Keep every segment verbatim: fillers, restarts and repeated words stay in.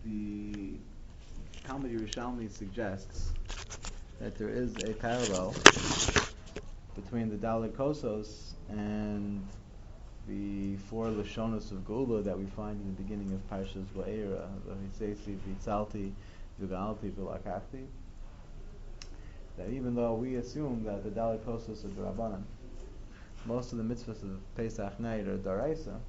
the Talmud Yerushalmi suggests that there is a parallel between the Dalet Kosos and the four Lashonos of Gula that we find in the beginning of Parshas Va'era, V'hisesi, V'hitzalti, V'galti, V'lakachti. That even though we assume that the Dalet Kosos are D'Rabbanan, most of the mitzvahs of Pesach night are Daraisa, uh,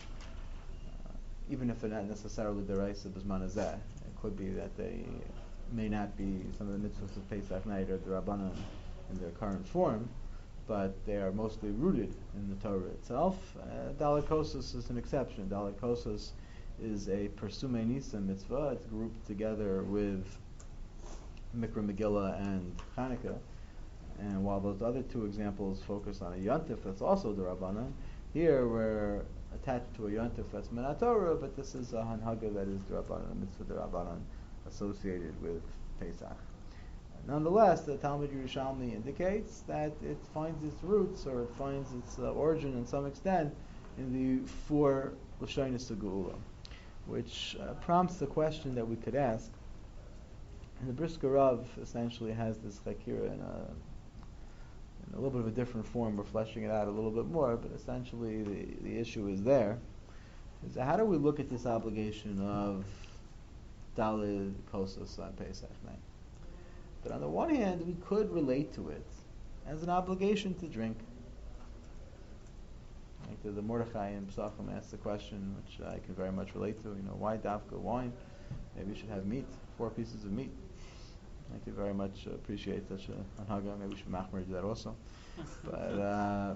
even if they're not necessarily Daraisa B'zman Hazeh. It could be that they may not be, some of the mitzvahs of Pesach night are D'Rabbanan in their current form, but they are mostly rooted in the Torah itself. Uh, Dalet Kosos is an exception. Dalet Kosos is a Persumei Nisa mitzvah. It's grouped together with Mikra Megillah and Chanukah. And while those other two examples focus on a Yontif that's also the Rabbanan, here we're attached to a Yontif that's Minat Torah, but this is a Hanhaga that is the Rabbanan, a mitzvah the Rabbanan associated with Pesach. Nonetheless, the Talmud Yerushalmi indicates that it finds its roots, or it finds its uh, origin in some extent, in the four Lashonos Geula, which uh, prompts the question that we could ask. And the Brisker Rav essentially has this chakira in a, in a little bit of a different form. We're fleshing it out a little bit more, but essentially the, the issue is there. Is how do we look at this obligation of Dalet Kosos on Pesach night? But on the one hand, we could relate to it as an obligation to drink. Like the, the Mordechai in Pesachim asked the question, which I can very much relate to. You know, why dafka wine? Maybe you should have meat, four pieces of meat. I could very much appreciate such a anhaga. Maybe we should machmer do that also. But uh,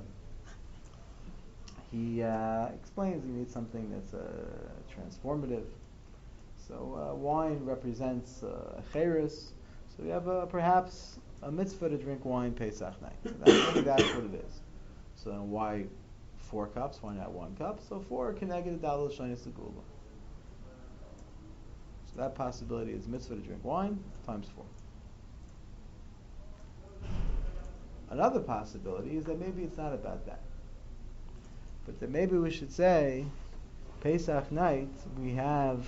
he uh, explains you need something that's uh, transformative. So uh, wine represents uh, cheres. So we have uh, perhaps a mitzvah to drink wine Pesach night. So that's, maybe that's what it is. So then why four cups? Why not one cup? So four keneged Dalet Lashonos Geula. So that possibility is mitzvah to drink wine times four. Another possibility is that maybe it's not about that, but that maybe we should say Pesach night we have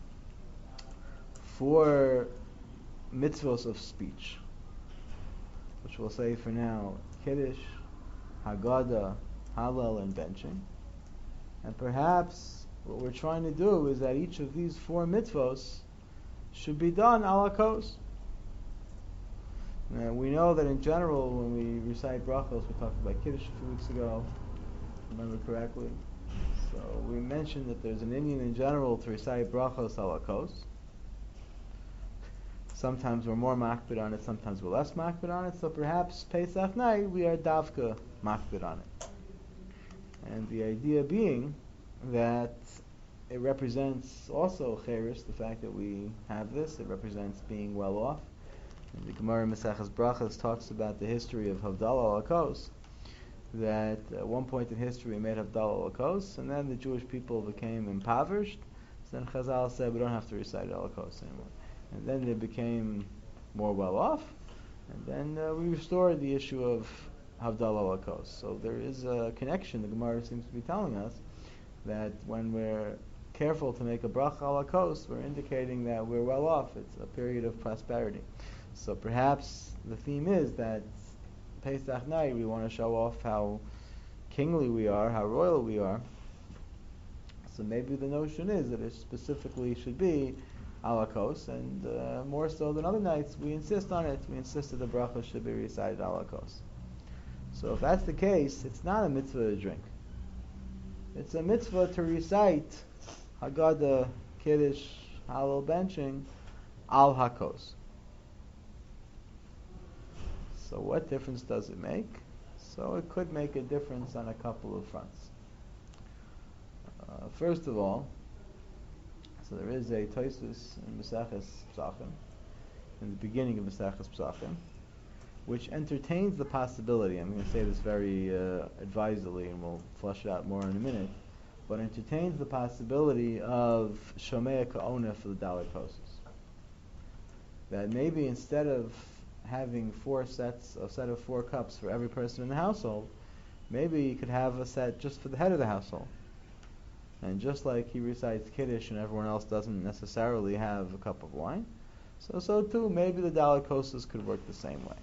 four mitzvos of speech, which we'll say for now Kiddush, Haggadah, Hallel, and benching. And perhaps what we're trying to do is that each of these four mitzvos should be done ala kos. Now, we know that in general, when we recite brachos, we talked about Kiddush a few weeks ago, if I remember correctly. So we mentioned that there's an inyan in general to recite brachos ala kos. Sometimes we're more makbid on it, sometimes we're less makbid on it. So perhaps Pesach night we are davka makbid on it. And the idea being that it represents also cheres, the fact that we have this. It represents being well off. And the Gemara Maseches Brachos talks about the history of Havdalah ala kos, that at one point in history we made Havdalah ala kos, and then the Jewish people became impoverished. So then Chazal said we don't have to recite ala kos anymore. And then they became more well off, and then uh, we restored the issue of Havdalah ala kos. So there is a connection. The Gemara seems to be telling us that when we're careful to make a bracha ala kos, we're indicating that we're well off. It's a period of prosperity. So perhaps the theme is that Pesach night we want to show off how kingly we are, how royal we are. So maybe the notion is that it specifically should be ala kos, and uh, more so than other nights, we insist on it. We insist that the bracha should be recited ala kos. So if that's the case, it's not a mitzvah to drink. It's a mitzvah to recite Haggadah, Kiddush, Hallel, benching al hakos. So what difference does it make? So it could make a difference on a couple of fronts. Uh, first of all, so there is a Tosfos in Maseches Pesachim, in the beginning of Maseches Pesachim, which entertains the possibility. I'm going to say this very uh, advisedly, and we'll flesh it out more in a minute. But entertains the possibility of Shomea Ka'ona for the Dalet Kosos. That maybe instead of having four sets, a set of four cups for every person in the household, maybe you could have a set just for the head of the household. And just like he recites Kiddush and everyone else doesn't necessarily have a cup of wine, so so too maybe the Dalet Kosas could work the same way.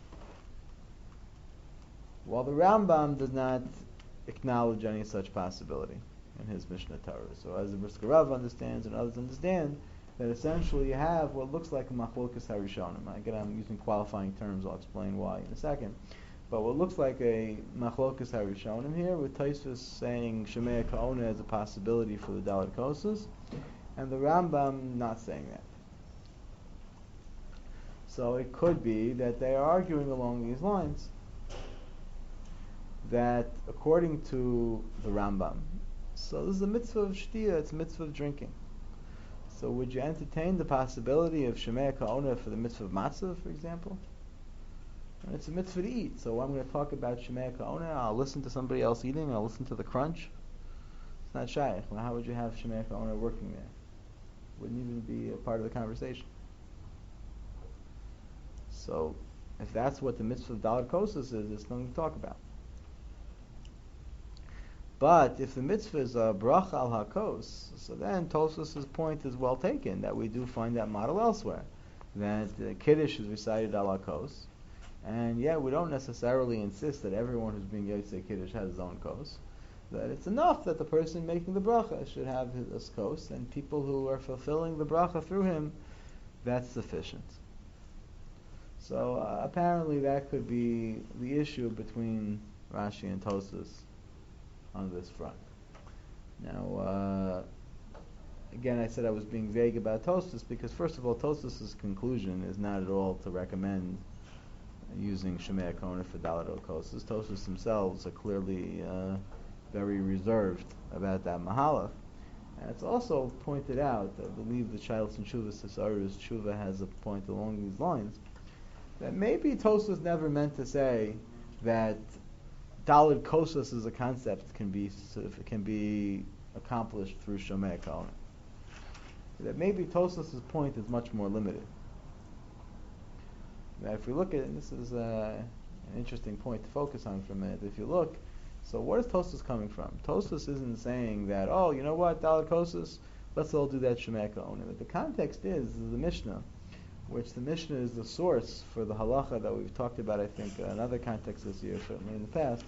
While the Rambam does not acknowledge any such possibility in his Mishnah Torah. So as the Brisker Rav understands and others understand, that essentially you have what looks like a Machlokas HaRishonim. Again, I'm using qualifying terms, I'll explain why in a second. But what looks like a Machlokas HaRishonim here, with Tosfos saying Shemei Ka'ona as a possibility for the Dalet Kosas, and the Rambam not saying that. So it could be that they are arguing along these lines, that according to the Rambam, so this is a mitzvah of shtiyah, it's a mitzvah of drinking. So would you entertain the possibility of Shemei Ka'ona for the mitzvah of matzah, for example? And it's a mitzvah to eat, so I'm going to talk about Shemei Ka'ona, I'll listen to somebody else eating, I'll listen to the crunch. It's not shaykh. Well, how would you have Shemei Ka'ona working there? Wouldn't even be a part of the conversation. So, if that's what the mitzvah of Dalet Kosas is, there's nothing to talk about. But if the mitzvah is a bracha al hakos, so then Tosfos' point is well taken, that we do find that model elsewhere, that uh, Kiddush is recited al hakos, and yet we don't necessarily insist that everyone who's being Yotzei Kiddush has his own kos, that it's enough that the person making the bracha should have his kos, and people who are fulfilling the bracha through him, that's sufficient. So uh, apparently that could be the issue between Rashi and Tosfos on this front. Now, uh, again, I said I was being vague about Tosfos because, first of all, Tosfos' conclusion is not at all to recommend using Shemei Ka'ona for Dalet Kosas. Tosfos themselves are clearly uh, very reserved about that mahalach. And it's also pointed out, I believe the Shilas and Shuvah Sisarus Shuvah has a point along these lines, that maybe Tosfos never meant to say that Dalet Kosas as a concept can be can be accomplished through Shemei Ka'ona. That maybe Tosfos' point is much more limited. Now, if we look at it, and this is uh, an interesting point to focus on for a minute. If you look, so where is Tosfos coming from? Tosfos isn't saying that, oh, you know what, Dalet Kosas, let's all do that Shemei Ka'ona. But the context is, is the Mishnah, which the Mishnah is the source for the halacha that we've talked about, I think, in other contexts this year, certainly in the past,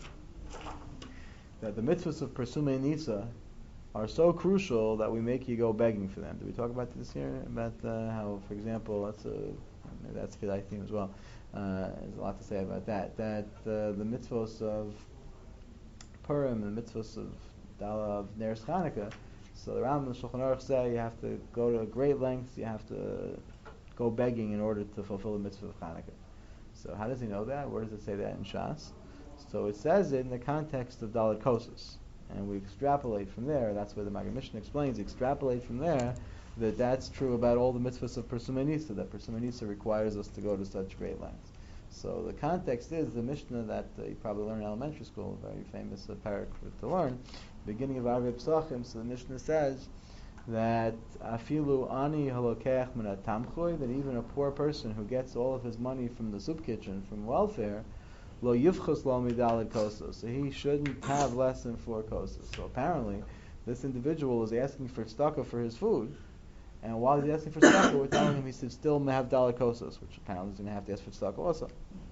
that the mitzvahs of Persumei Nisa are so crucial that we make you go begging for them. Did we talk about this here? About uh, how, for example, that's a maybe that's a Kedai theme as well. Uh, there's a lot to say about that. That uh, the mitzvahs of Purim and the mitzvahs of Dala of Neres Chanukah, so the Rambam and Shulchan Aruch say you have to go to great lengths, you have to go begging in order to fulfill the mitzvah of Chanukah. So how does he know that? Where does it say that in Shas? So it says it in the context of Dalet Kosas. And we extrapolate from there, that's where the Maggid Mishnah explains, extrapolate from there that that's true about all the mitzvahs of Persumei Nisa, that Persumei Nisa requires us to go to such great lengths. So the context is the Mishnah that uh, you probably learned in elementary school, a very famous uh, parak to learn, beginning of Arvei Pesachim. So the Mishnah says that afilu ani halokech min hatamchoy, that even a poor person who gets all of his money from the soup kitchen, from welfare, lo yivchus lo midalet kosas, so he shouldn't have less than four kosas. So apparently, this individual is asking for tzedakah for his food, and while he's asking for tzedakah, we're telling him he should still have dalet kosas, which apparently he's going to have to ask for tzedakah also.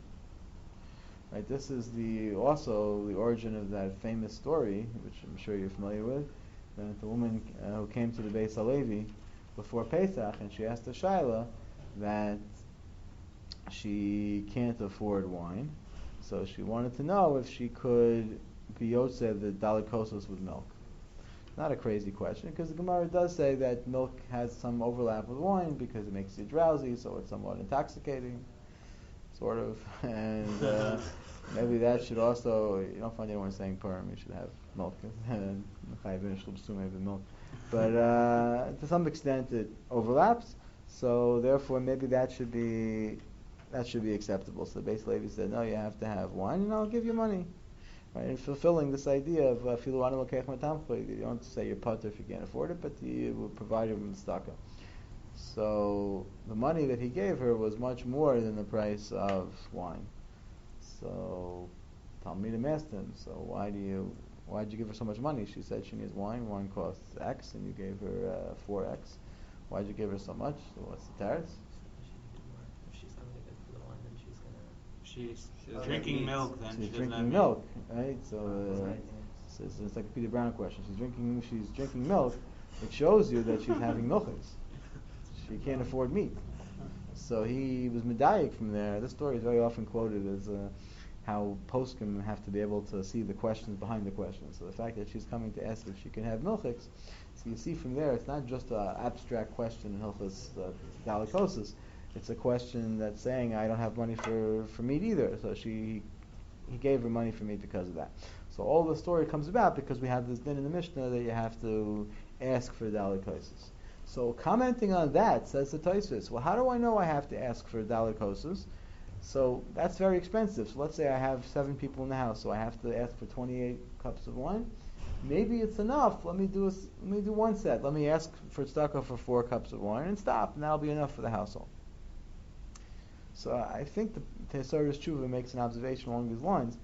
Right? This is the also the origin of that famous story, which I'm sure you're familiar with, that the woman uh, who came to the Beis Halevi before Pesach, and she asked the Shaila that she can't afford wine. So she wanted to know if she could be yotzei the dalet kosas with milk. Not a crazy question, because the Gemara does say that milk has some overlap with wine because it makes you drowsy, so it's somewhat intoxicating, sort of. And uh, maybe that should also, you don't find anyone saying Purim, you should have milk. milk. But uh, to some extent it overlaps, so therefore maybe that should be that should be acceptable. So the Beis Levi said, no, you have to have wine, and I'll give you money. Right? And fulfilling this idea of filu anu l'keich matamchoy, you don't say you're potter if you can't afford it, but you will provide him with tzedakah. So the money that he gave her was much more than the price of wine. So Talmidim asked him, so why do you Why'd you give her so much money? She said she needs wine. Wine costs X, and you gave her uh, four X. Why'd you give her so much? So what's the tariff? If she's going to get for the wine, then she's going to... She's, she's Oh, drinking yeah. milk, then She's she doesn't drinking have milk, right? So uh, it's, it's, it's like a Peter Brown question. She's drinking. She's drinking milk. It shows you that she's having milchas. She can't afford meat. So he was medayik from there. This story is very often quoted as uh, how poskim have to be able to see the questions behind the questions. So the fact that she's coming to ask if she can have milchiks, so you see from there, it's not just an abstract question in Hilchos uh, Dalikosis. It's a question that's saying, I don't have money for, for meat either. So she, he gave her money for meat because of that. So all the story comes about because we have this din in the Mishnah that you have to ask for Dalikosis. So commenting on that, says the Tosfos, well, how do I know I have to ask for Dalikosis? So that's very expensive. So let's say I have seven people in the house, so I have to ask for twenty-eight cups of wine. Maybe it's enough. Let me do a, let me do one set. Let me ask for tzedakah for four cups of wine and stop, and that'll be enough for the household. So I think the Tesaris Tshuva makes an observation along these lines.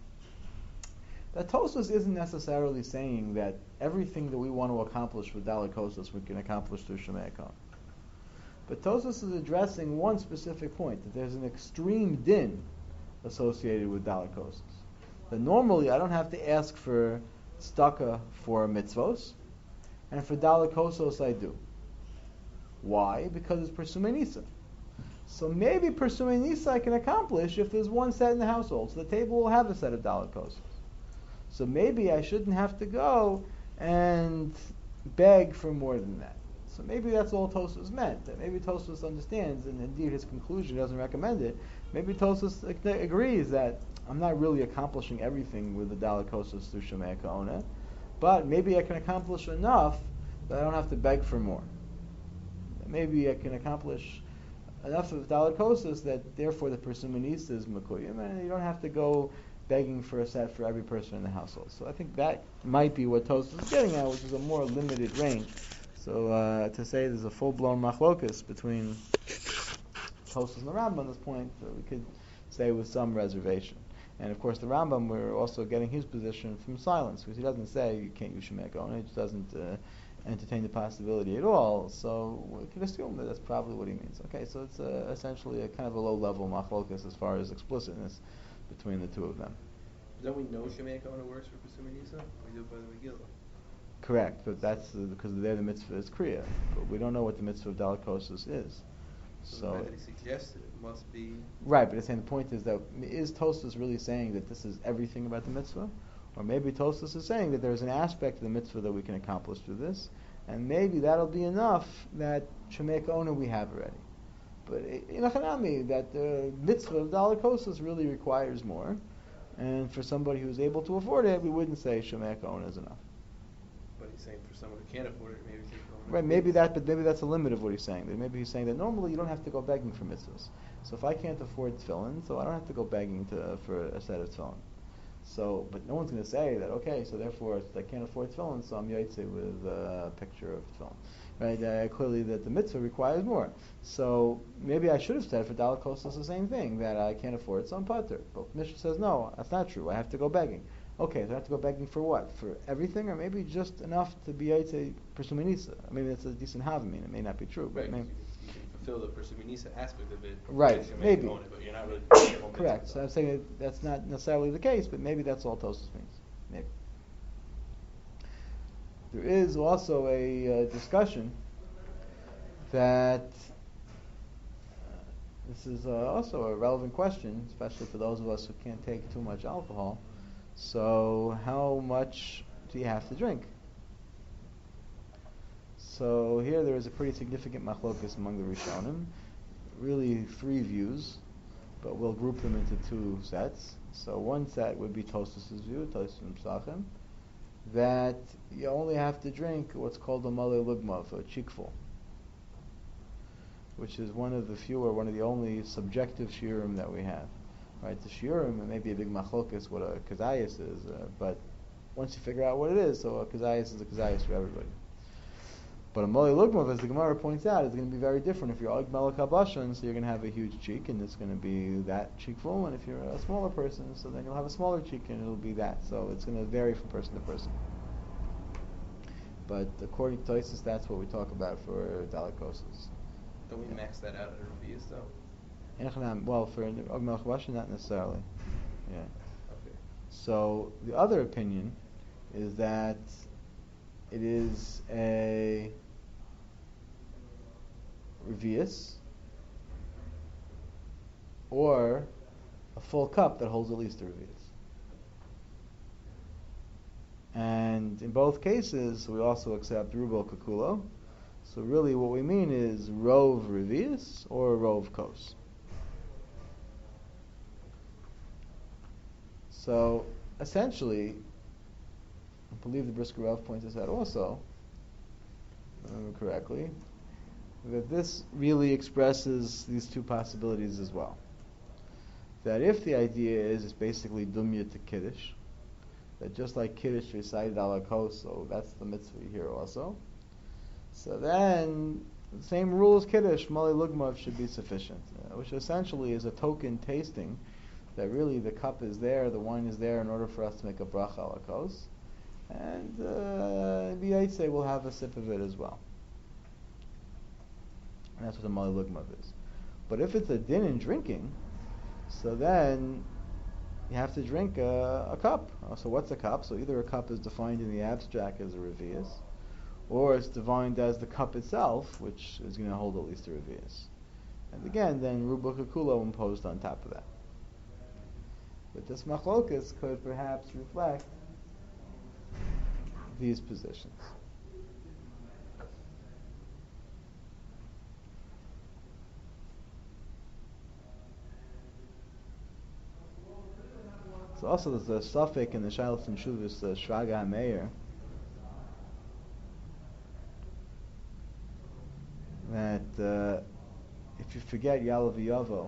That Tosfos isn't necessarily saying that everything that we want to accomplish with Dalikosis we can accomplish through Shemei Kohen. But Tosfos is addressing one specific point, that there's an extreme din associated with Dalikosis. That normally I don't have to ask for tzedakah for mitzvos, and for Dalikosos I do. Why? Because it's Persumei Nisa. So maybe Persumei Nisa I can accomplish if there's one set in the household. So the table will have a set of Dalikosos. So maybe I shouldn't have to go and beg for more than that. So maybe that's all Tosfos meant. That maybe Tosfos understands, and indeed his conclusion doesn't recommend it. Maybe Tosfos agrees that I'm not really accomplishing everything with the Dalikosos through Shemei Kohen, but maybe I can accomplish enough that I don't have to beg for more. Maybe I can accomplish enough of Dalikosos that therefore the Persumei Nisa is Mekuyim, and you don't have to go begging for a set for every person in the household. So I think that might be what Tosfos is getting at, which is a more limited range. So uh, to say there's a full-blown machlokus between Tosfos and the Rambam at this point, uh, we could say with some reservation. And of course the Rambam, we're also getting his position from silence, because he doesn't say you can't use Shemei Kohen, he just doesn't uh, entertain the possibility at all. So we can assume that that's probably what he means. Okay, so it's uh, essentially a kind of a low-level machlokus as far as explicitness between the two of them. Don't we know Shemei Kohen works for Persumei Nisa? We do it by the Megillah. Correct, but that's uh, because there the mitzvah is kriya. But we don't know what the mitzvah of Dalikosos is. So, So the fact that he suggested it must be... right, but it's saying the point is that is Tosfos really saying that this is everything about the mitzvah? Or maybe Tosfos is saying that there's an aspect of the mitzvah that we can accomplish through this, and maybe that'll be enough that Shemei Kohen we have already. But in Achanami, that the mitzvah of Dalikosos really requires more, and for somebody who's able to afford it, we wouldn't say Shemei Kohen is enough. But he's saying for someone who can't afford it, maybe take Kohen. Right, maybe that, but maybe that's a limit of what he's saying. That maybe he's saying that normally you don't have to go begging for mitzvahs. So if I can't afford tefillin, so I don't have to go begging to, for a set of tefillin. So, but no one's going to say that, okay, so therefore I can't afford tefillin, so I'm yaitze with a picture of tefillin. Right, uh, clearly that the mitzvah requires more. So maybe I should have said for Dalikosos the same thing, that I can't afford it, so I'm patur. But Mishnah says, no, that's not true, I have to go begging. Okay, so I have to go begging for what? For everything, or maybe just enough to be able to Persumei Nisa? I mean, that's a decent havamina. It may not be true, but right, maybe. You, you can fulfill the Persumei Nisa aspect of it. Right, maybe. Kohen, but you're not really correct. So I'm saying that that's not necessarily the case, but maybe that's all Tosfos means. Maybe. There is also a uh, discussion that uh, this is uh, also a relevant question, especially for those of us who can't take too much alcohol. So how much do you have to drink? So here there is a pretty significant machlokus among the Rishonim. Really three views, but we'll group them into two sets. So one set would be Tosfos' view, Tosfos Psachim, that you only have to drink what's called a malei lugmav, a cheekful, which is one of the few or one of the only subjective shiurim that we have. Right, the shiurim, it may be a big machlokus what a kazayas is, uh, but once you figure out what it is, so a kazayas is a kazayas for everybody. But a Moli Lugmav, as the Gemara points out, is going to be very different. If you're Og Melech Habashan, so you're going to have a huge cheek, and it's going to be that cheek full. And if you're a smaller person, so then you'll have a smaller cheek, and it'll be that. So it's going to vary from person to person. But according to Tosfos, that's what we talk about for delicosis. Don't we max that out at a Revius though? Enochanam, well, for Og Melech Habashan, not necessarily. Yeah. Okay. So the other opinion is that it is a Revius or a full cup that holds at least a Revius. And in both cases, we also accept Rubo Kakulo. So really what we mean is Rov Revius or Rov Kos. So essentially, I believe the Brisker Rav points this out also, if I remember correctly, that this really expresses these two possibilities as well. That if the idea is it's basically Dumya to Kiddush, that just like Kiddush recited ala kos, so that's the mitzvah here also. So then, the same rule as Kiddush, Mali Lugmav should be sufficient, uh, which essentially is a token tasting that really the cup is there, the wine is there in order for us to make a bracha ala kos. And uh, B'yaitse will have a sip of it as well. And that's what the Mali Lugmav is. But if it's a din in drinking, so then you have to drink a, a cup. Uh, so what's a cup? So either a cup is defined in the abstract as a revius, or it's defined as the cup itself, which is going to hold at least a revius. And again, then Ruba Kakulo imposed on top of that. But this machlokas could perhaps reflect these positions. So also there's a suffix in the Shilas and Shuvas, the Shraga HaMeir, that uh, if you forget Yalav Yavo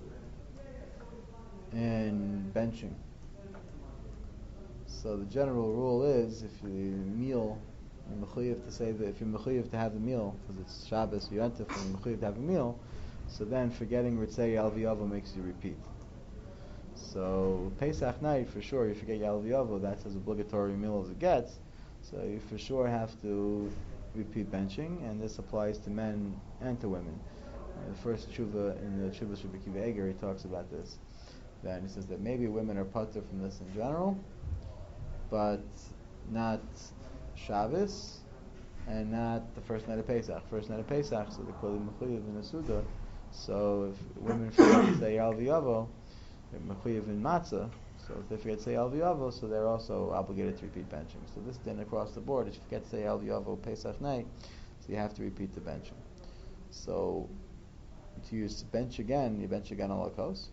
in benching, so the general rule is if you meal, you're mechuyev to say that if you're mechuyev to have the meal, because it's Shabbos, you enter for you're mechuyev to have a meal, so then forgetting Ritzei Yalav Yavo makes you repeat. So Pesach night, for sure, you forget Yalav Yavo, that's as obligatory meal as it gets, so you for sure have to repeat benching, and this applies to men and to women. Uh, the first tshuva in the Tshuva Rabbi Akiva Eger, he talks about this. Then he says that maybe women are patur from this in general, but not Shabbos, and not the first night of Pesach. First night of Pesach, so the Koli Mechuyev in the Suda. So if women forget to say Yalav Yavo, they're Mechuyev in Matzah, so if they forget to say Yalav Yavo, so they're also obligated to repeat benching. So this din across the board, if you forget to say Yalav Yavo Pesach night, so you have to repeat the benching. So to use bench again, you bench again on Lakos.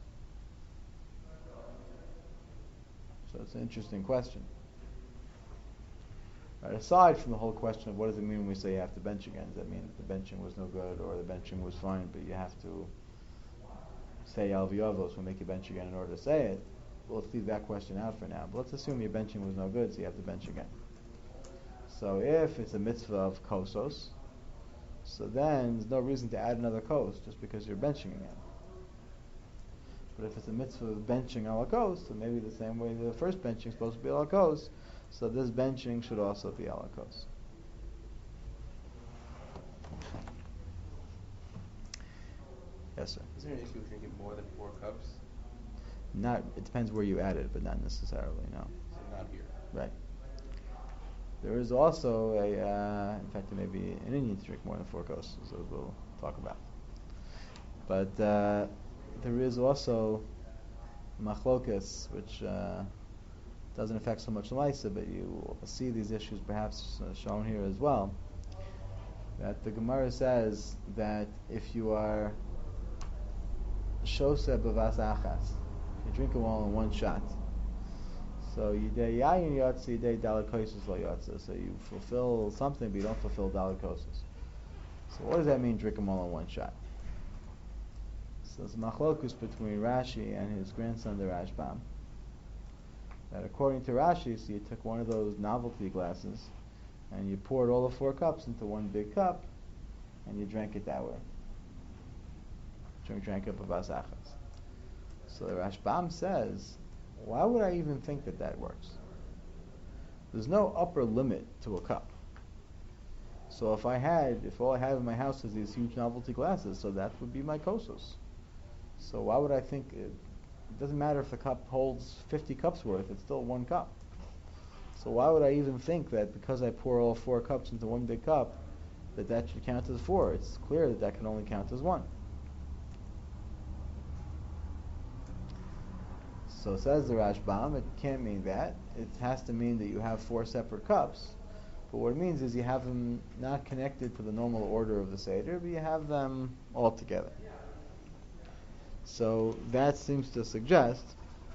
So it's an interesting question. Right, aside from the whole question of what does it mean when we say you have to bench again, does that mean that the benching was no good or the benching was fine, but you have to say Yalav Yavo, so we'll make you bench again in order to say it? Well, let's leave that question out for now. But let's assume your benching was no good, so you have to bench again. So if it's a mitzvah of kosos, so then there's no reason to add another kos just because you're benching again. But if it's a mitzvah of benching ala kos, so maybe the same way the first benching is supposed to be ala kos, so this benching should also be ala kos. Yes, sir. Is there an issue with drinking more than four cups? Not. It depends where you add it, but not necessarily. No. So not here. Right. There is also a. Uh, in fact, there may be an Indian to drink more than four kos, so we'll talk about. But uh, there is also machlokas, which uh, doesn't affect so much Lamaisa, but you see these issues perhaps uh, shown here as well. That the Gemara says that if you are shoseh b'vas achas, you drink them all in one shot. So yidei yayin yotze, yidei dalikosis lo yotze. So you fulfill something, but you don't fulfill dalikosis. So what does that mean? Drink them all in one shot. So it's machlokus between Rashi and his grandson, the Rashbam. That according to Rashi, so you took one of those novelty glasses and you poured all the four cups into one big cup, and you drank it that way. Drink, drank up a basachas. So the Rashbam says, why would I even think that that works? There's no upper limit to a cup. So if I had, if all I have in my house is these huge novelty glasses, so that would be my kosos. So why would I think, it, it doesn't matter if the cup holds fifty cups worth, it's still one cup. So why would I even think that because I pour all four cups into one big cup, that that should count as four? It's clear that that can only count as one. So says the Rashbam, it can't mean that. It has to mean that you have four separate cups. But what it means is you have them not connected to the normal order of the Seder, but you have them all together. So that seems to suggest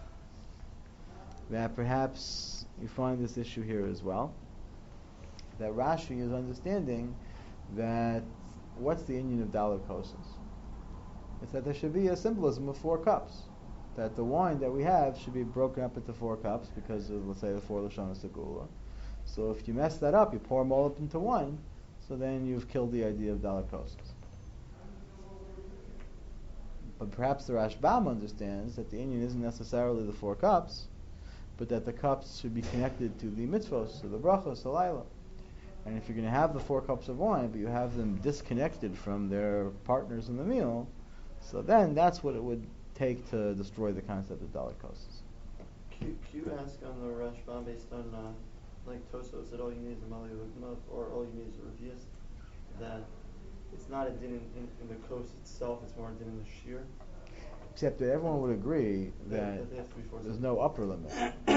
that perhaps you find this issue here as well. That Rashi is understanding that what's the inyan of Daled Kosas? It's that there should be a symbolism of four cups. That the wine that we have should be broken up into four cups because of, let's say, the four Lashonos Segula. So if you mess that up, you pour them all up into one, so then you've killed the idea of Daled Kosas. But perhaps the Rashbam understands that the inyan isn't necessarily the four cups, but that the cups should be connected to the mitzvos, to the brachos, the laila. And if you're going to have the four cups of wine, but you have them disconnected from their partners in the meal, so then that's what it would take to destroy the concept of Daled Kosas. Q, Q ask on the Rashbam based on uh, like Tosos that all you need is a Mali or all you need is a Revius, that it's not a din in, in, in the coast itself, it's more a din in the shear. Except that everyone would agree that, that there's no upper limit.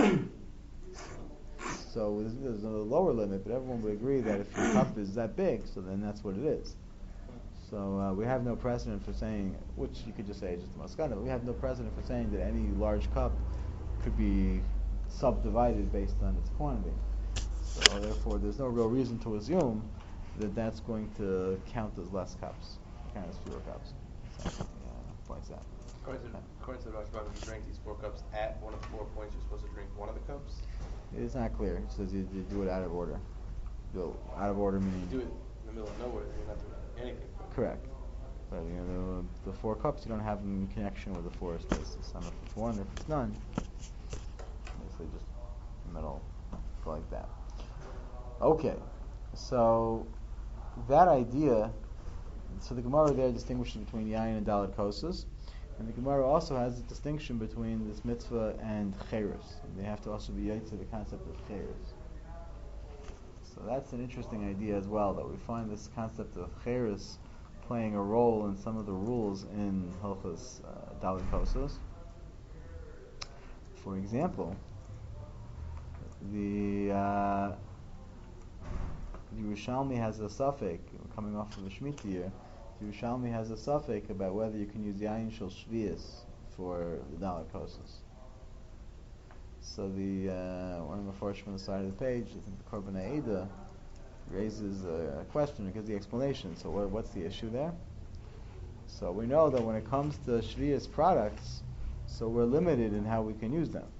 So there's, there's no lower limit, but everyone would agree that if your cup is that big, so then that's what it is. So uh, we have no precedent for saying, which you could just say just the maskana, but we have no precedent for saying that any large cup could be subdivided based on its quantity. So therefore, there's no real reason to assume that that's going to count as less cups, count as fewer cups. So, yeah, points out. According to, according to the Rashbam, if you drink these four cups at one of the four points, you're supposed to drink one of the cups? It's not clear. It says you, you do it out of order. Do it out of order meaning... You do it in the middle of nowhere, you're not doing anything. Correct. But you know, the, the four cups, you don't have them in connection with the four spaces. And if it's one, if it's none, basically just middle, go like that. Okay, so that idea, so the Gemara there distinguishes between Yayin and Daled Kosas, and the Gemara also has a distinction between this mitzvah and Cheirus. They have to also be Yayin to the concept of Cheirus. So that's an interesting idea as well, that we find this concept of Cheirus playing a role in some of the rules in Hilchos uh, Daled Kosas. For example, the uh, Yerushalmi has a suffix, coming off of the Shemitah year, Yerushalmi has a suffix about whether you can use Yayin Shel Shvius for the Daled Kosas. So the uh, one of the first on the side of the page, I think the Korban Ha'eda, raises a question because the explanation. So what, what's the issue there? So we know that when it comes to Shvius products, so we're limited in how we can use them.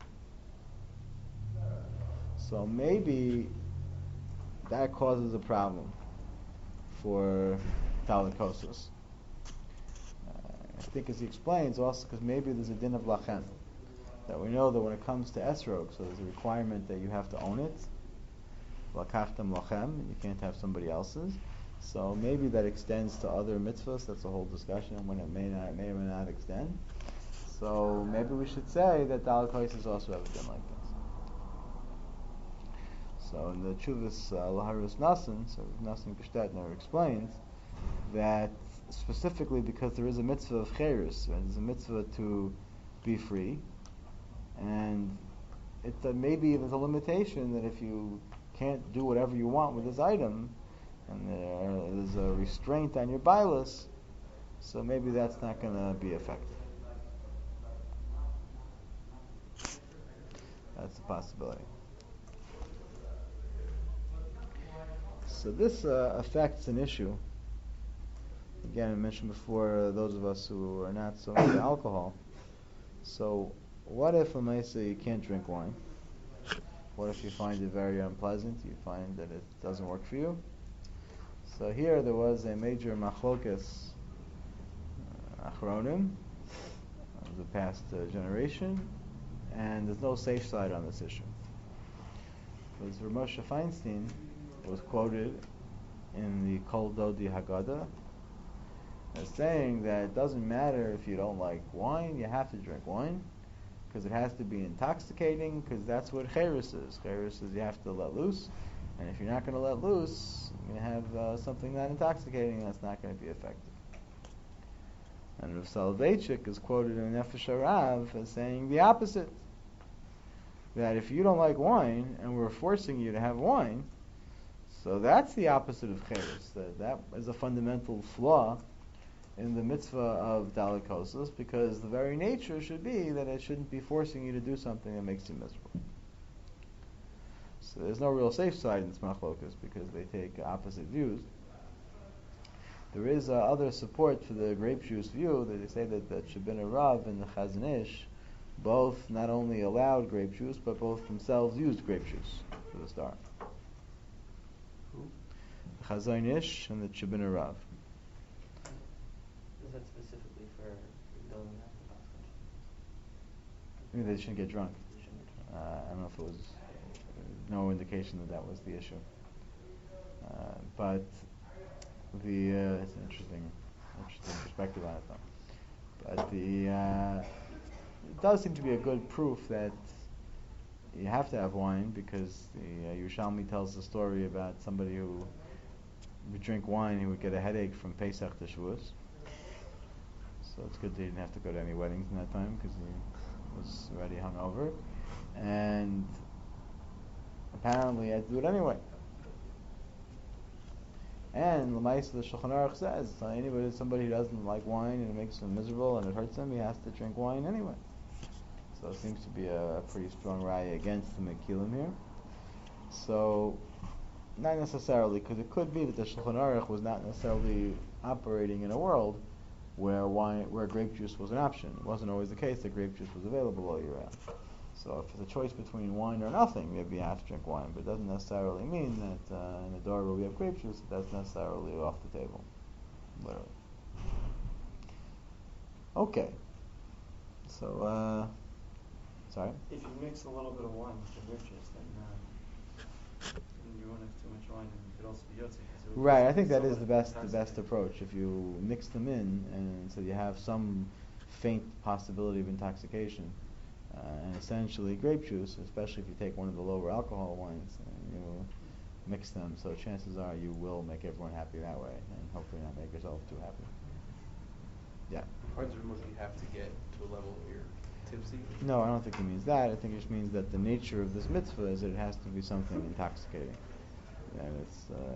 So maybe that causes a problem for Daled Kosas. Uh, I think as he explains also because maybe there's a din of lachem. That we know that when it comes to esrog, so there's a requirement that you have to own it. Lakachtem lachem, you can't have somebody else's. So maybe that extends to other mitzvahs. That's a whole discussion on when it may not, it may or may not extend. So maybe we should say that Daled Kosas also have a din like this. So in the Chuvas uh, Laharus Nasan, so Nasan Gestetner explains that specifically because there is a mitzvah of Cheirus, right? There's a mitzvah to be free, and it uh, maybe there's a limitation that if you can't do whatever you want with this item, and there is a restraint on your bilus, so maybe that's not going to be effective. That's a possibility. So this uh, affects an issue. Again, I mentioned before, uh, those of us who are not so into alcohol. So what if, let me say, you can't drink wine, What if you find it very unpleasant? You find that it doesn't work for you? So here there was a major machlokas uh, achronim of the past uh, generation, and there's no safe side on this issue. Because Rav Moshe Feinstein was quoted in the Kol Dodi Haggadah as saying that it doesn't matter if you don't like wine, you have to drink wine, because it has to be intoxicating, because that's what Cheres is. Cheres is you have to let loose, and if you're not going to let loose, you're going to have uh, something not intoxicating that's not going to be effective. And Rav Soloveitchik is quoted in Nefesh Harav as saying the opposite, that if you don't like wine, and we're forcing you to have wine, so that's the opposite of Cheres. That, that is a fundamental flaw in the mitzvah of dalikosos, because the very nature should be that it shouldn't be forcing you to do something that makes you miserable. So there's no real safe side in Tzmachlokas because they take opposite views. There is uh, other support for the grape juice view that they say that the Shebina Rav and the Chazon Ish both not only allowed grape juice, but both themselves used grape juice for the start. Who? The Chazon Ish and the Shebina Rav. Is that specifically for going after I mean, they shouldn't get drunk. Uh, I don't know if it was uh, no indication that that was the issue. Uh, but the uh, it's an interesting, interesting perspective on it, though. But the uh, it does seem to be a good proof that you have to have wine, because the uh, Yerushalmi tells the story about somebody who would drink wine, he would get a headache from Pesach to Shavuos. So it's good that he didn't have to go to any weddings in that time, because he was already hungover, and apparently he had to do it anyway. And L'maisa, the Shulchan Aruch says, so anybody, somebody who doesn't like wine and it makes him miserable and it hurts him, he has to drink wine anyway. So it seems to be a, a pretty strong raya against the Mekilim here. So, not necessarily, because it could be that the Shulchan Aruch was not necessarily operating in a world where wine, where grape juice was an option. It wasn't always the case that grape juice was available all year round. So if it's a choice between wine or nothing, maybe you have to drink wine, but it doesn't necessarily mean that uh, in the door where we have grape juice, that that's necessarily off the table. Literally. Okay. So, uh, sorry? If you mix a little bit of wine with the grape juice, then, uh, then you won't have too much wine, and you could also be yotze. Right, I think that is the best the best approach. If you mix them in, and so you have some faint possibility of intoxication, uh, and essentially grape juice, especially if you take one of the lower alcohol wines, and you mix them, so chances are you will make everyone happy that way, and hopefully not make yourself too happy. Yeah. According to Rav Moshe, you have to get to a level where you're tipsy. No, I don't think it means that. I think it just means that the nature of this mitzvah is that it has to be something intoxicating. And it's uh,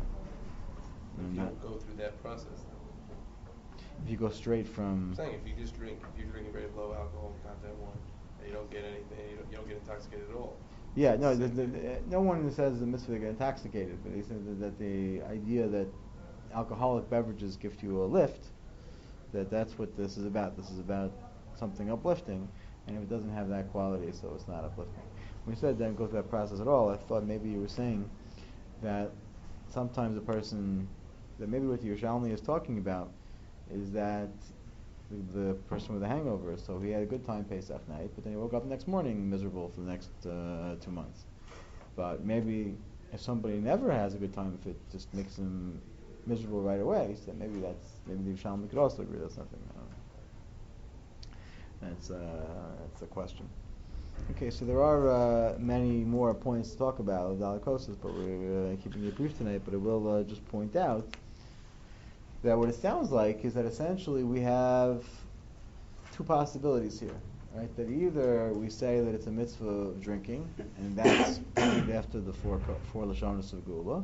If you not, don't go through that process, if you go straight from I'm saying if you just drink, if you're drinking very low alcohol content wine, and you don't get anything, you don't, you don't get intoxicated at all. yeah, no, the, the, the, no one says the mitzvah to get intoxicated, but they say that, that the idea that alcoholic beverages give you a lift, that that's what this is about. This is about something uplifting, and if it doesn't have that quality, so it's not uplifting. When you said don't go through that process at all, I thought maybe you were saying that sometimes a person, that maybe what Yerushalmi is talking about is that the, the person with a hangover, so he had a good time Pesach night, but then he woke up the next morning miserable for the next uh, two months. But maybe if somebody never has a good time, if it just makes him miserable right away, so maybe that's, maybe the Yerushalmi could also agree that's something. I don't know. That's, uh, that's a question. Okay, so there are uh, many more points to talk about with dalikosos, but we're uh, keeping it brief tonight. But I will uh, just point out that what it sounds like is that essentially we have two possibilities here, right? That either we say that it's a mitzvah of drinking, and that's after the four four lashonos of Gula,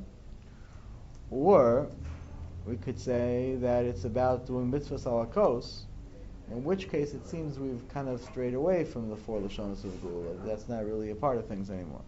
or we could say that it's about doing mitzvahs alakos, in which case it seems we've kind of strayed away from the four lashonos of Gula. That's not really a part of things anymore.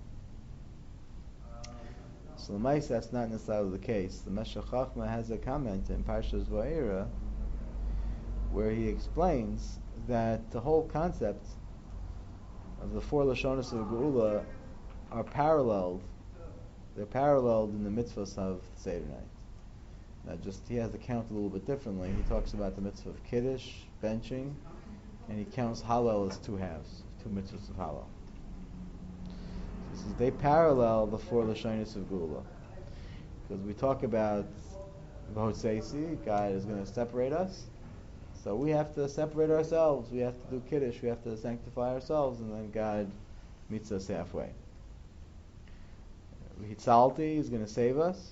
So the L'maisa, that's not necessarily the case. The Meshech Chochmah has a comment in Parshas Va'era where he explains that the whole concept of the four lashonos of Gula are paralleled. They're paralleled in the mitzvahs of Seder night. Now, just he has the count a little bit differently. He talks about the mitzvah of kiddush, benching, and he counts Hallel as two halves, two mitzvahs of Hallel. So he says they parallel the four Lashonos of Gula. Because we talk about V'hotzeisi, God is going to separate us. So we have to separate ourselves. We have to do kiddush. We have to sanctify ourselves, and then God meets us halfway. Hitzalti is going to save us.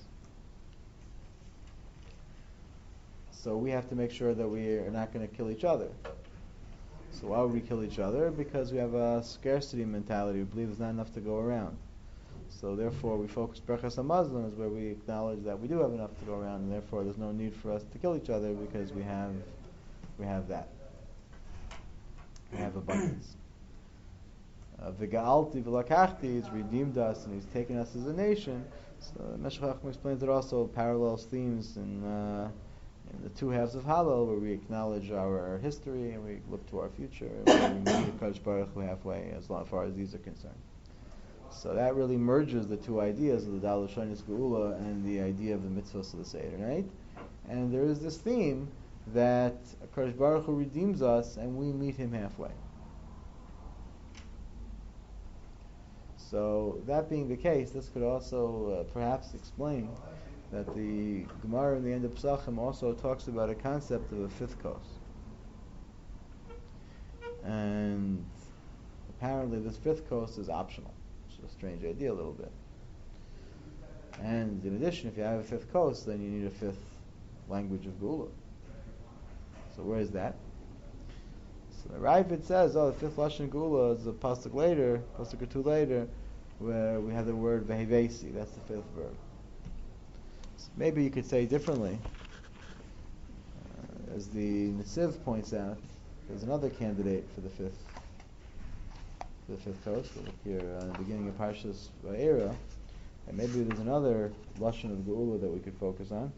So we have to make sure that we are not going to kill each other. So why would we kill each other? Because we have a scarcity mentality. We believe there's not enough to go around. So therefore we focus Berachas HaMazon is where we acknowledge that we do have enough to go around, and therefore there's no need for us to kill each other because we have we have that. We have abundance. V'ga'alti v'lakachti, he's redeemed us and he's taken us as a nation. So Meshech Chochmah explains it also parallels themes in, uh, in the two halves of Hallel, where we acknowledge our history and we look to our future, and we meet Kadosh Baruch Hu halfway as far as these are concerned. So that really merges the two ideas of the Dal Lashonos Geula and the idea of the mitzvahs of the Seder night. And there is this theme that Kadosh Baruch Hu redeems us and we meet Him halfway. So that being the case, this could also uh, perhaps explain that the Gemara in the end of Pesachim also talks about a concept of a fifth kos. And apparently this fifth kos is optional. It's a strange idea a little bit. And in addition, if you have a fifth kos, then you need a fifth language of Geula. So where is that? So the Ravid says, oh, the fifth Lashon Geula is a pasuk later, pasuk or two later, where we have the word vehevesi. That's the fifth verb. So maybe you could say differently. Uh, as the Netziv points out, there's another candidate for the fifth for the fifth kos. We'll look here uh, in the beginning of Parshas Va'era, and maybe there's another Lashon of Geula that we could focus on.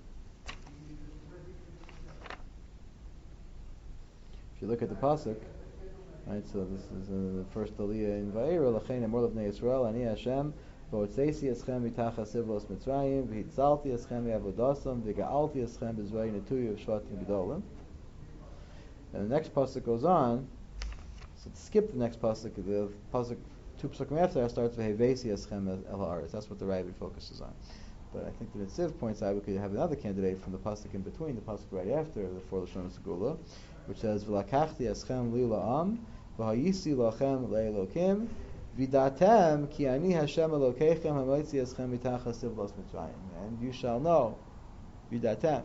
If you look at the pasuk, right? So this is uh, the first aliyah in Va'era. Lachein emor lefnei Yisrael, ani Hashem, v'otzeisi eschem mitachas sivlos Mitzrayim, v'hitzalti eschem me'avodasam, v'ga'alti eschem b'zvei netuyu shvatim gedolim. And the next pasuk goes on. So to skip the next pasuk, the pasuk two pasukim after that starts v'hevesi eschem el haaretz. That's what the Ravid focuses on. But I think the Netziv points out we could have another candidate from the pasuk in between, the pasuk right after the four Lashonos Geula, which says v'lakachti eschem li la'am v'hayisi lachem le'elokim v'datem ki ani Hashem Elokeichem hamoitzi eschem mitachas sivlos Mitzrayim, and you shall know v'datem.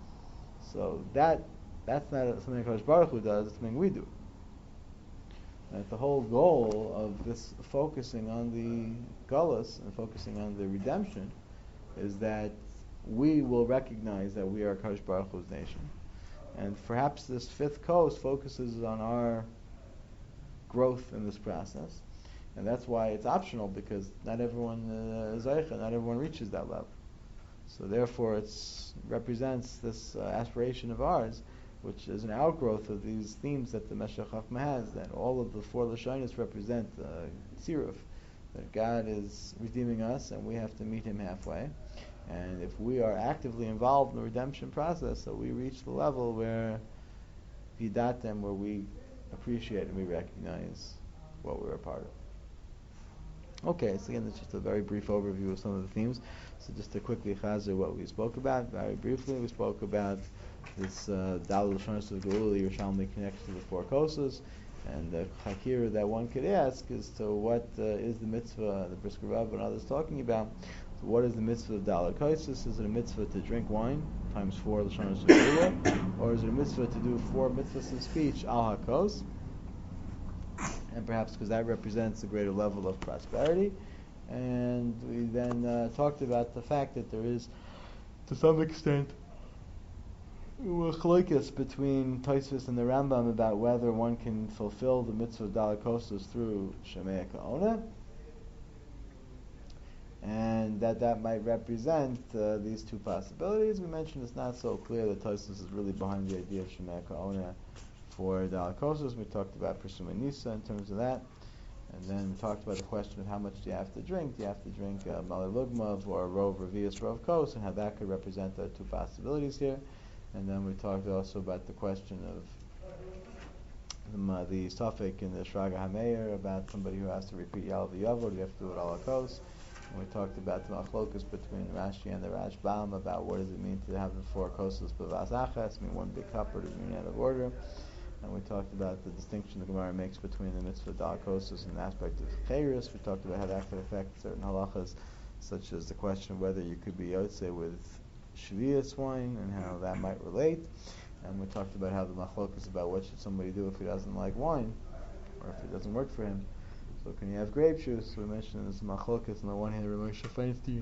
So that that's not something Kadosh Baruch Hu does; it's something we do. And the whole goal of this focusing on the Gullus and focusing on the redemption is that we will recognize that we are Kadosh Baruch Hu's nation. And perhaps this fifth kos focuses on our growth in this process. And that's why it's optional, because not everyone uh, is Eicha, not everyone reaches that level. So therefore it represents this uh, aspiration of ours, which is an outgrowth of these themes that the Meshech Chochmah has, that all of the four Lashonos represent uh, Tziruf, that God is redeeming us and we have to meet Him halfway. And if we are actively involved in the redemption process, so we reach the level where Vidatem, where we appreciate and we recognize what we're a part of. Okay, so again, it's just a very brief overview of some of the themes. So just to quickly chazer what we spoke about, very briefly, we spoke about this uh, Dal Lashonos of Geula Yerushalmi connects to the four kosas, and the chakira that one could ask is to what uh, is the mitzvah, the Brisker Rav and others talking about. So what is the mitzvah of Dal Kosos? Is it a mitzvah to drink wine times four Lashonos of Geula, or is it a mitzvah to do four mitzvahs of speech al hakos? And perhaps because that represents a greater level of prosperity. And we then uh, talked about the fact that there is, to some extent, a chalokes between Tosfos and the Rambam about whether one can fulfill the mitzvah of Dal Kosos through Shemei Ka'ona, and that that might represent uh, these two possibilities. We mentioned it's not so clear that Tosfos is really behind the idea of Shemei Ka'ona for Dal Kosos. We talked about Persuma Nisa in terms of that. And then we talked about the question of how much do you have to drink. Do you have to drink uh, Malay Lugmav or a Rov Revius Rov Kos, and how that could represent the two possibilities here. And then we talked also about the question of the, uh, the suffix in the Shraga HaMeir about somebody who has to repeat Yal V'Yavo. Do you have to do it all Kos? And we talked about the machlokus between Rashi and the Rashbam about what does it mean to have the four kosas b'vas achas, mean one big cup, or does it mean out of order? And we talked about the distinction the Gemara makes between the mitzvah dal kosas and the aspect of chayris. We talked about how that could affect certain halachas, such as the question of whether you could be yotze with shvius wine and how that might relate. And we talked about how the machlokus about what should somebody do if he doesn't like wine, or if it doesn't work for him. So can you have grape juice? We mentioned this machlokas on the one hand, Ramesh Feinstein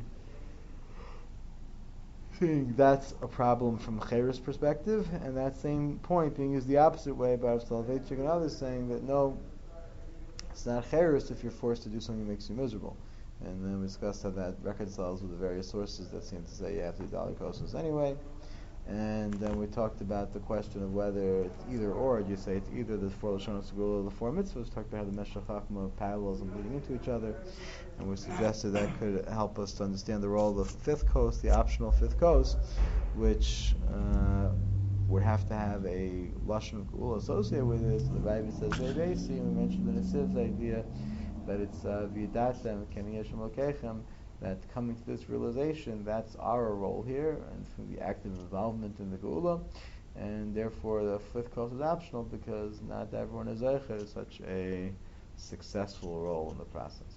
saying that's a problem from Chayris perspective, and that same point being used the opposite way by Soloveitchik and others, saying that no, it's not Chayris if you're forced to do something that makes you miserable. And then we discussed how that reconciles with the various sources that seem to say you have to do dalikosas anyway. And then we talked about the question of whether it's either or. Do you say it's either the four Lashonos Segula or the four mitzvahs? We talked about how the Meshech Chachma parallels and leading into each other. And we suggested that could help us to understand the role of the fifth coast, the optional fifth coast, which uh, would have to have a Lashon Geula associated with it. So the Rebbe says, Ve'Reisi, and we mentioned in the Siv's idea that it's V'Yidatem, Keni Yeshem Lokechem, that coming to this realization, that's our role here, and from the active involvement in the Geula, and therefore the fifth coast is optional because not everyone is Zeicher such a successful role in the process.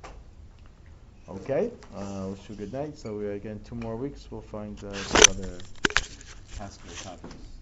Okay, uh, wish you a good night. So we again two more weeks we'll find uh, some other Haskell topics.